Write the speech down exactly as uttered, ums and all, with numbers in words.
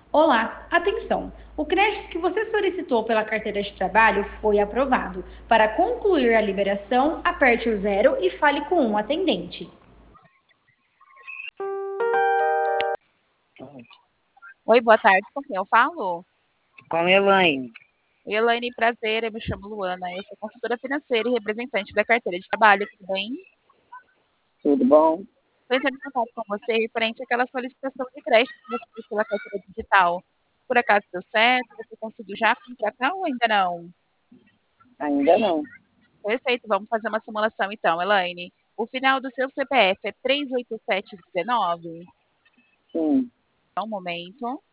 Olá, atenção! O crédito que você solicitou pela carteira de trabalho foi aprovado. Para concluir a liberação, aperte o zero e fale com um atendente. Oi, boa tarde, com quem eu falo? Com Elaine. Oi, Elaine, prazer, eu me chamo Luana, eu sou consultora financeira e representante da carteira de trabalho, tudo bem? Tudo bom? Estou entrando em contato com você referente àquela solicitação de crédito que você fez pela carteira digital. Por acaso deu certo? Você conseguiu já contratar ou ainda não? Ainda não. Perfeito, vamos fazer uma simulação então, Elaine. O final do seu C P F é três oito sete um nove? Sim. Só um momento.